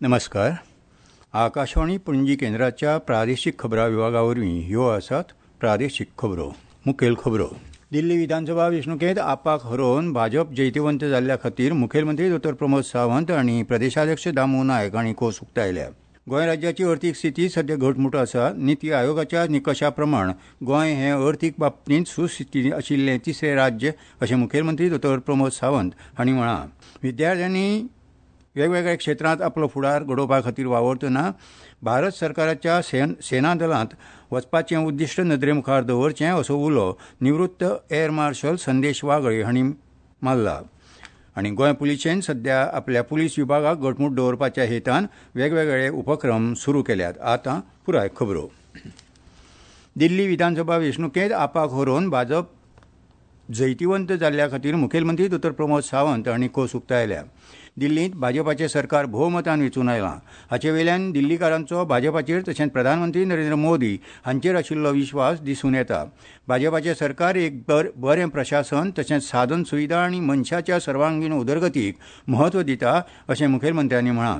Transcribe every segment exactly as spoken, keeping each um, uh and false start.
नमस्कार. आकाशवाणी पणजी केंद्राच्या प्रादेशीक खबरां विभागा वरवीं ह्यो आसात प्रादेशीक खबरो. मुखेल खबरो. दिल्ली विधानसभा वेंचणुकेंत आपाक हरोवन भाजप जैतिवंत जाल्ल्या खातीर मुखेलमंत्री दोतोर प्रमोद सावंत आनी प्रदेशाध्यक्ष दामू नायक हांणी खोस उक्तायल्या. गोंय राज्याची अर्थीक स्थिती सध्या घटमूट आसा. निती आयोगाच्या निकशा प्रमाण गोंय हें अर्थीक बाबतींत सुस्थितीत आशिल्लें तिसरें राज्य अशें मुखेलमंत्री दोतोर प्रमोद सावंत हांणी म्हळां. विद्यार्थ्यांनी वेगवेगळ्या क्षेत्रांत आपलो फुडार घडोवपा खातीर वावरतना भारत सरकाराच्या सेन सेना दलांत वचपाचें उद्दिश्ट नदरे मुखार दवरचें असो उलो निवृत्त एअर मार्शल संदेश वागळे हांणी मारला. आनी गोंय पुलिशेन सध्या आपल्या पुलीस विभागाक घटमूट दवरपाच्या हेतान वेगवेगळे उपक्रम सुरू केल्यात. आतां पुराय खबरो. दिल्ली विधानसभा वेंचणुकेंत आपाक हरोवन भाजप जैतिवंत जाल्ल्या खातीर मुखेलमंत्री दोतोर प्रमोद सावंत हांणी खोस उक्तायल्या. दिल्लींत भाजपाचें सरकार भोवमतान वेंचून आयलां. हाचे वयल्यान दिल्लीकारांचो भाजपाचेर तशेंच प्रधानमंत्री नरेंद्र मोदी हांचेर आशिल्लो विश्वास दिसून येता. भाजपाचें सरकार एक बर बरें प्रशासन तशेंच साधन सुविधा आनी मनशाच्या सर्वांगीण उदरगतीक म्हत्व दिता अशें मुखेलमंत्र्यांनी म्हळां.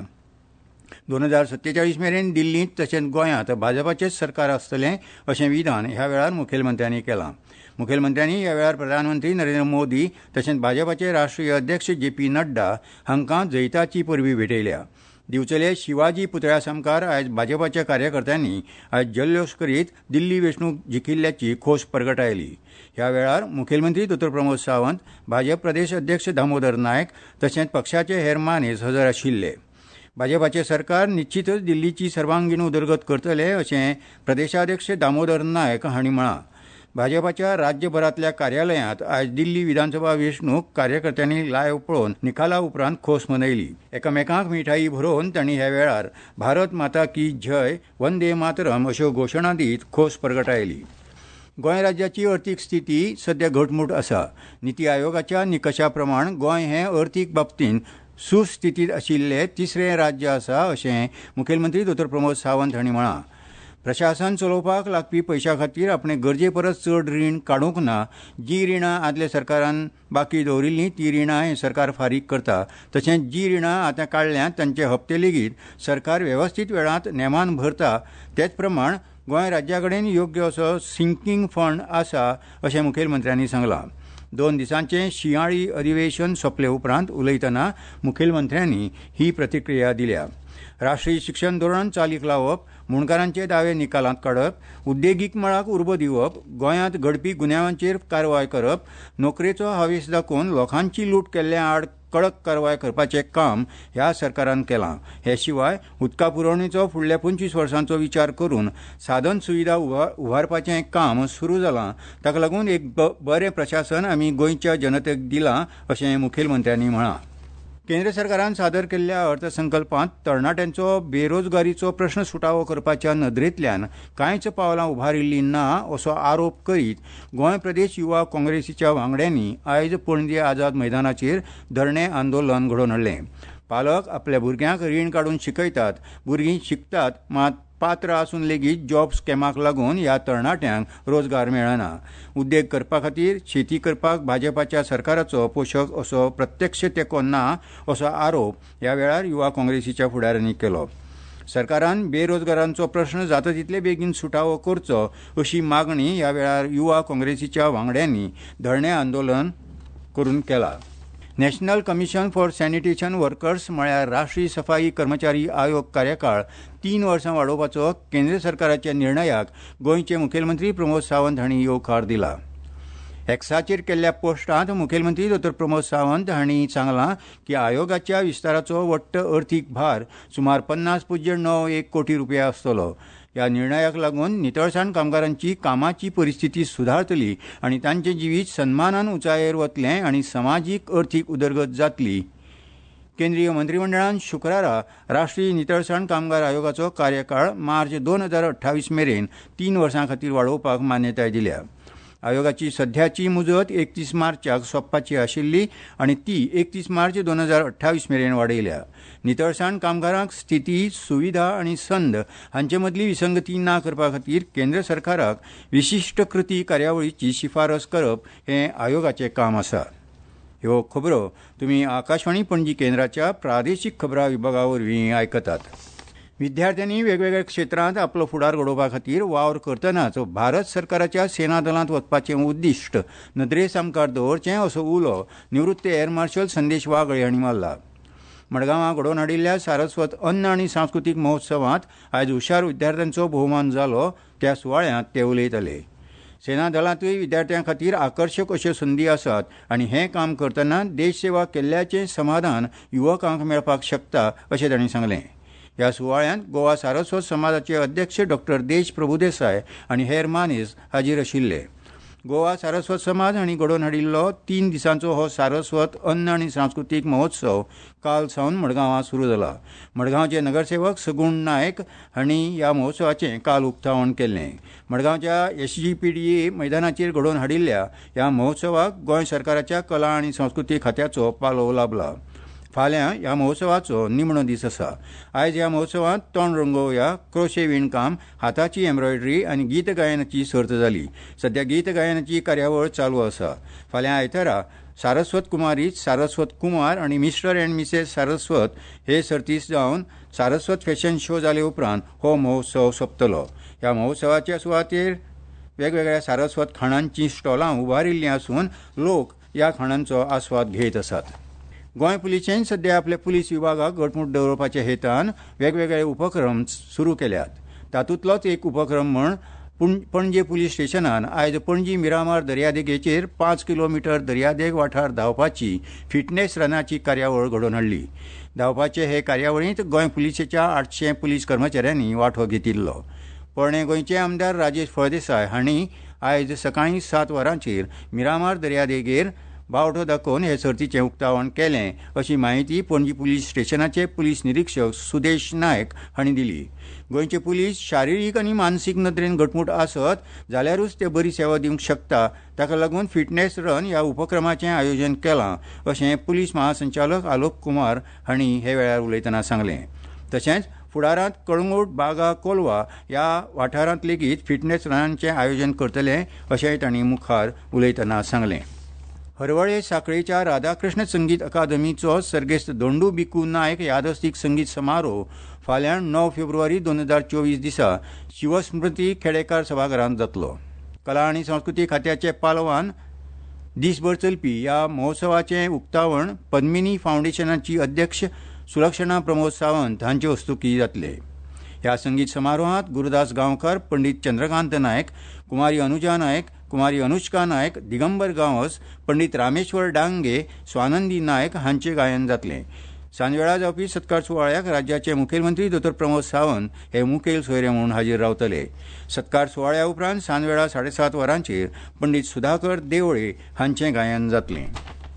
दोन हजार सत्तेचाळीस मेरेन दिल्लींत तशेंच गोंयांत भाजपाचेंच सरकार आसतलें अशें विधान ह्या वेळार मुखेलमंत्र्यांनी केलां. मुखेलमंत्र्यांनी ह्या वेळार प्रधानमंत्री नरेंद्र मोदी तशेंच भाजपाचे राष्ट्रीय अध्यक्ष जे पी नड्डा हांकां जैताची परबी भेटयल्या. दिवचले शिवाजी पुतळ्या सामकार आयज भाजपाच्या कार्यकर्त्यांनी आयज जल्लोश करीत दिल्ली वेंचणूक जिखिल्ल्याची खोस परगटायली. ह्या वेळार मुखेलमंत्री दोतोर प्रमोद सावंत, भाजप प्रदेश अध्यक्ष दामोदर नायक तशेंच पक्षाचे हेर मानेस्त हजर आशिल्ले. भाजपाचे सरकार निश्चितच दिल्लीची सर्वांगीण उदरगत करतले अशें प्रदेशाध्यक्ष दामोदर नायक हांणी म्हळां. भाजपाच्या राज्यभरांतल्या कार्यालयांत आयज दिल्ली विधानसभा वेंचणूक कार्यकर्त्यांनी लायव्ह पळोवन निकाला उपरांत खोस मनयली. एकामेकांक मिठाई भरोवन तांणी ह्या वेळार भारत माता की जय, वंदे मातरम अश्यो घोशणा दीत खोस परगटायली. गोंय राज्याची अर्थीक स्थिती सध्या घटमूट आसा. निती आयोगाच्या निकशा प्रमाण गोंय हें अर्थीक बाबतींत सुस्थितीत आशिल्लें तिसरें राज्य आसा अशें मुखेलमंत्री दोतोर प्रमोद सावंत हांणी म्हळां. प्रशासन चलोवपाक लागपी पयशा खातीर आपणें गरजे परस चड रीण काडूंक ना. जी रिणां आदल्या सरकारान बाकी दवरिल्लीं ती रिणां हें सरकार फारीक करता. तशेंच जी रिणां आतां काडल्यांत तांचे हप्ते लेगीत सरकार वेवस्थीत वेळांत नेमान भरता. तेच प्रमाण गोंय राज्या कडेन योग्य असो सिंकींग फंड आसा अशें मुखेलमंत्र्यांनी सांगलां. दोन दिसांचें शिंयाळी अधिवेशन सोंपले उपरांत उलयतना मुखेलमंत्र्यांनी ही प्रतिक्रिया दिल्या. राष्ट्रीय शिक्षण धोरण चालीक लावप, मुणकारांचे दावे निकालांत काडप, उद्देगीक मळाक उर्बो दिवप, गोंयांत घडपी गुन्यांवांचेर कारवाय करप, नोकरेचो हावेस दाखोवन लोकांची लूट केल्ल्या आड कडक कारवाय करपाचें काम ह्या सरकारान केलां. हे शिवाय उदका पुरवणेचो फुडल्या पंचवीस वर्सांचो विचार करून साधन सुविधा उबारपाचें काम सुरू जालां. ताका लागून एक बरें प्रशासन आमी गोंयच्या जनतेक दिलां अशें मुखेलमंत्र्यांनी म्हळां. केंद्र सरकारान सादर केल्ल्या अर्थसंकल्पांत तरणाट्यांचो बेरोजगारीचो प्रस्न सुटावो करपाच्या नदरेंतल्यान कांयच पावलां उबारिल्लीं ना असो आरोप करीत गोंय प्रदेश युवा काँग्रेसीच्या वांगड्यांनी आयज पणजे आझाद मैदानाचेर धरणे आंदोलन घडोवन हाडलें. पालक आपल्या भुरग्यांक रीण काडून शिकयतात, भुरगीं शिकतात, मात पात्र आसून लेगीत जॉब स्कॅमाक लागून ह्या तरणाट्यांक रोजगार मेळना. उद्देग करपा खातीर शेती करपाक भाजपाच्या सरकाराचो पोशक असो प्रत्यक्ष तेंको ना असो आरोप ह्या वेळार युवा काँग्रेसीच्या फुडाऱ्यांनी केलो. सरकारान बेरोजगारांचो प्रस्न जाता तितले बेगीन सुटावो करचो अशी मागणी ह्या वेळार युवा काँग्रेसीच्या वांगड्यांनी धरणे आंदोलन करून केला. National commission for sanitation workers म्हळ्यार राष्ट्रीय सफाई कर्मचारी आयोग कार्यकाळ तीन वर्सां वाडोवपाचो केंद्र सरकाराच्या निर्णयाक गोंयचे मुखेलमंत्री प्रमोद सावंत हांणी येवकार दिला. एक्साचेर केल्ल्या पोस्टांत मुखेलमंत्री दोतोर प्रमोद सावंत हांणी सांगलां की आयोगाच्या विस्ताराचो वट्ट अर्थीक भार सुमार पन्नास पुज्य णव एक कोटी रुपया आसतलो. ह्या निर्णयाक लागून नितळसाण कामगारांची कामाची परिस्थिती सुधारतली आनी तांचें जिवीत सन्मानान उंचायेर वतलें आनी समाजीक अर्थीक उदरगत जातली. केंद्रीय मंत्रिमंडळान शुक्रारा राष्ट्रीय नितळसाण कामगार आयोगाचो कार्यकाळ मार्च दोन हजार अठ्ठावीस मेरेन तीन वर्सां खातीर वाडोवपाक मान्यताय दिल्या. आयोगाची सध्याची मुजत एकतीस मार्चाक सोंपपाची आशिल्ली आनी ती एकतीस मार्च दोन हजार अठ्ठावीस मेरेन वाडयल्या. नितळसाण कामगारांक स्थिती, सुविधा आनी संद हांचे मदली विसंगती ना करपा खातीर केंद्र सरकाराक विशिश्ट कृती कार्यावळीची शिफारस करप हें आयोगाचें काम आसा. ह्यो खबरो तुम्ही आकाशवाणी पणजी केंद्राच्या प्रादेशीक खबरां विभागा वरवीं आयकतात. विद्यार्थ्यांनी वेगवेगळ्या क्षेत्रांत आपलो फुडार घडोवपा खातीर वावर करतनाच भारत सरकाराच्या सेना दलांत वचपाचें उद्दिश्ट नदरेस आमकार दवरचें असो उलो निवृत्त एअर मार्शल संदेश वागळे हांणी मारला. मडगांवां घडोवन हाडिल्ल्या सारस्वत अन्न आनी सांस्कृतीक महोत्सवांत आयज हुशार विद्यार्थ्यांचो भोवमान जालो त्या सुवाळ्यांत ते उलयताले. सेना दलांतूय विद्यार्थ्यां खातीर आकर्शक अश्यो संदी आसात आनी हें काम करतना देश सेवा केल्ल्याचें समाधान युवकांक मेळपाक शकता अशें तांणी सांगलें. ह्या सुवाळ्यांत गोवा सारस्वत समाजाचे अध्यक्ष डॉक्टर देश प्रभुदेसाय आनी हेर मानेस्त हाजीर आशिल्ले. गोवा सारस्वत समाज हांणी घडोवन हाडिल्लो तीन दिसांचो हो सारस्वत अन्न आनी सांस्कृतीक महोत्सव काल सावन मडगांवां सुरू जाला. मडगांवचे नगरसेवक सगुण नायक हांणी ह्या महोत्सवाचें काल उक्तावण केल्लें. मडगांवच्या S G P D A मैदानाचेर घडोवन हाडिल्ल्या ह्या महोत्सवाक गोंय सरकाराच्या कला आनी संस्कृती खात्याचो पालव लाभला. फाल्यां ह्या महोत्सवाचो निमणो दीस आसा. आयज ह्या महोत्सवांत तोंड रंगोवया, क्रोशे विणकाम, हाताची एम्ब्रॉयडरी आनी गीत गायनाची सर्त जाली. सध्या गीत गायनाची कार्यावळ चालू आसा. फाल्यां आयतारा सारस्वत कुमारी, सारस्वत कुमार आनी मिस्टर अँड मिसेस सारस्वत हे सर्तीस जावन सारस्वत फॅशन शो जाले उपरांत हो महोत्सव सोंपतलो. ह्या महोत्सवाच्या सुवातेर वेगवेगळ्या सारस्वत खाणांची स्टॉलां उबारिल्लीं आसून लोक ह्या खाणांचो आस्वाद घेत आसात. गोंय पुलिसेन सध्या आपल्या पुलीस विभागाक घटमूट दवरपाच्या हेतान वेगवेगळे उपक्रम सुरू केल्यात. तातूंतलोच एक उपक्रम म्हण पणजे पुलीस स्टेशनान आयज पणजी मिरामार दर्यादेगेचेर पांच किलोमिटर दर्यादेग वाठार धांवपाची फिटनेस रनाची कार्यावळ घडोवन हाडली. धांवपाचे हे कार्यावळींत गोंय पुलिसेच्या आठशे पुलीस कर्मचाऱ्यांनी वांटो घेतिल्लो. पर्णे गोंयचे आमदार राजेश फळदेसाय हांणी आयज सकाळीं सात वरांचेर मिरामार दर्यादेगेर बावटो दाखोवन हे सर्तीचें उक्तावण केलें अशी माहिती पणजी पुलीस स्टेशनाचे पुलीस निरीक्षक सुदेश नायक हांणी दिली. गोंयचे पुलीस शारिरीक आनी मानसीक नदरेन घटमूट आसत जाल्यारूच ते बरी सेवा दिवंक शकता. ताका लागून फिटनेस रन ह्या उपक्रमाचें आयोजन केलां अशें पुलीस महासंचालक आलोक कुमार हांणी हे वेळार उलयतना सांगलें. तशेंच फुडारांत कळंगूट, बागा, कोलवा ह्या वाठारांत लेगीत फिटनेस रनांचें आयोजन करतले अशेंय तांणी मुखार उलयतना सांगलें. हरवळे सांखळेच्या राधाकृष्ण संगीत अकादमीचो सर्गेस्त दोंडू बिकू नायक यादस्तीक संगीत समारोह फाल्यां णव फेब्रुवारी दोन हजार चोवीस दिसा शिवस्मृती खेडेकार सभाघरांत जातलो. कला आनी संस्कृती खात्याचे पालवान दिसभर चलपी ह्या महोत्सवाचें उक्तावण पद्मिनी फावंडेशनाची अध्यक्ष सुलक्षणा प्रमोद सावंत हांचे हस्तुकीं जातले. ह्या संगीत समारोहांत गुरुदास गांवकार, पंडीत चंद्रकांत नायक, कुमारी अनुजा नायक, कुमारी अनुष्का नायक, दिगंबर गांवस, पंडीत रामेश्वर डांगे, स्वानंदी नायक हांचे गायन जातलें. सांजवेळा जावपी सत्कार सुवाळ्याक राज्याचे मुखेलमंत्री दोतोर प्रमोद सावंत हे मुखेल सोयरे म्हणून हाजीर रावतले. सत्कार सुवाळ्या उपरांत सांजवेळा साडेसात वरांचेर पंडीत सुधाकर देवळे हांचें गायन जातलें.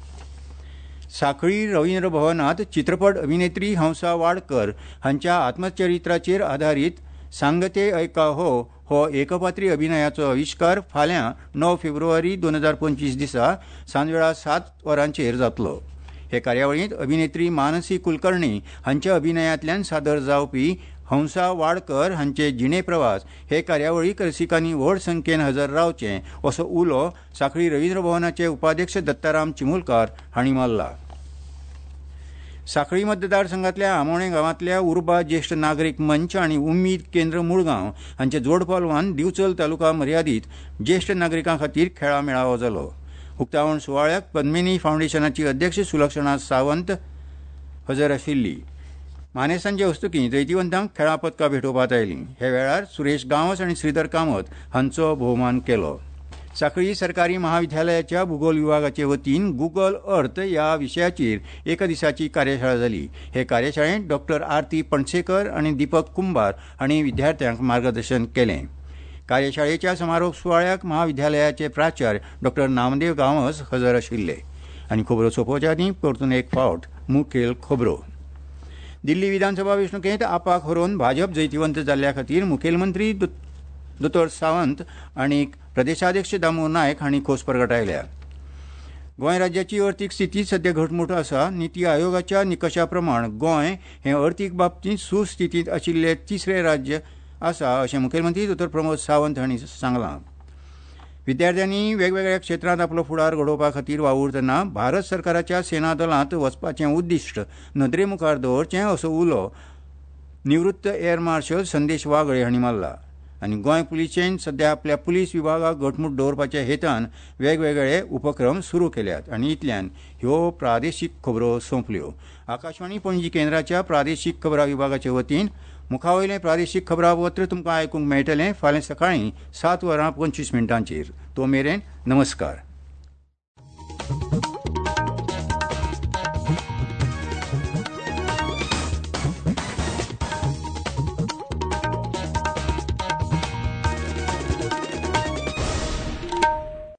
सांखळी रवींद्र भवनांत चित्रपट अभिनेत्री हंसा वाडकर हांच्या आत्मचरित्राचेर आधारीत सांगते ऐका हो हो एकपात्री अभिनयाचो आविष्कार फाल्यां णव फेब्रुवारी दोन हजार पंचवीस दिसा सांजवेळा सात वरांचेर जातलो. हे कार्यावळींत अभिनेत्री मानसी कुलकर्णी हांच्या अभिनयांतल्यान सादर जावपी हंसा वाडकर हांचे जिणे प्रवास हे कार्यावळीक रसिकांनी व्हड संख्येन हजर रावचे असो उलो सांखळी रवींद्र भवनाचे उपाध्यक्ष दत्ताराम चिमुलकार हांणी मारला. सांखळी मतदारसंघातल्या आमोणे गांवांतल्या उर्बा ज्येश्ठ नागरीक मंच आनी उम्मीद केंद्र मुळगांव हांचे जोड पालवान दिवचल तालुका मर्यादीत ज्येश्ठ नागरिकां खातीर खेळा मेळावो जालो. उक्तावण सुवाळ्याक पद्मिनी फावंडेशनाची अध्यक्ष सुलक्षणा सावंत हजर आशिल्ली. मानेसांचे हस्तुकीं जैतिवंतांक खेळां पदकां भेटोवपाक आयलीं. हे वेळार सुरेश गांवस आनी श्रीधर कामत हांचो भोवमान केलो. सांखळी सरकारी महाविद्यालयाच्या भूगोल विभागाचे वतीन गुगल अर्थ ह्या विशयाचेर एका दिसाची कार्यशाळा जाली. हे कार्यशाळेंत डॉक्टर आरती पणसेकर आनी दीपक कुंभार हांणी विद्यार्थ्यांक मार्गदर्शन केलें. कार्यशाळेच्या समारोप सुवाळ्याक महाविद्यालयाचे प्राचार्य डॉक्टर नामदेव गांवस हजर आशिल्ले. आनी खबरो सोंपोवच्या आदीं परतून एक फावट मुखेल खबरो. दिल्ली विधानसभा वेंचणुकेंत आपाक हरोवन भाजप जैतिवंत जाल्ल्या खातीर मुखेलमंत्री दोतोर सावंत आनी प्रदेशाध्यक्ष दामू नायक हांणी खोस प्रगटायल्या. गोंय राज्याची अर्थीक स्थिती सध्या घटमूट आसा. निती आयोगाच्या निकशा प्रमाण गोंय हें अर्थीक बाबतींत सुस्थितींत आशिल्लें तिसरें राज्य आसा अशें मुखेलमंत्री दोतोर प्रमोद सावंत हांणी सांगलां. विद्यार्थ्यांनी वेगवेगळ्या क्षेत्रांत आपलो फुडार घडोवपा खातीर वावुरतना भारत सरकाराच्या सेना दलांत वचपाचें उद्दिश्ट नदरे मुखार दवरचें असो उलो निवृत्त एअर मार्शल संदेश वागळे हांणी मारला. आनी गोंय पुलिसेन सध्या आपल्या पुलीस विभागाक घटमूट दवरपाच्या हेतान वेगवेगळे उपक्रम सुरू केल्यात. आनी इतल्यान ह्यो प्रादेशीक खबरो सोंपल्यो. आकाशवाणी पणजी केंद्राच्या प्रादेशीक खबरां विभागाचे वतीन मुखावयलें प्रादेशीक खबरापत्र तुमकां आयकूंक मेळटलें फाल्यां सकाळीं सात वरां पंचवीस मिनटांचेर. तो मेरेन नमस्कार.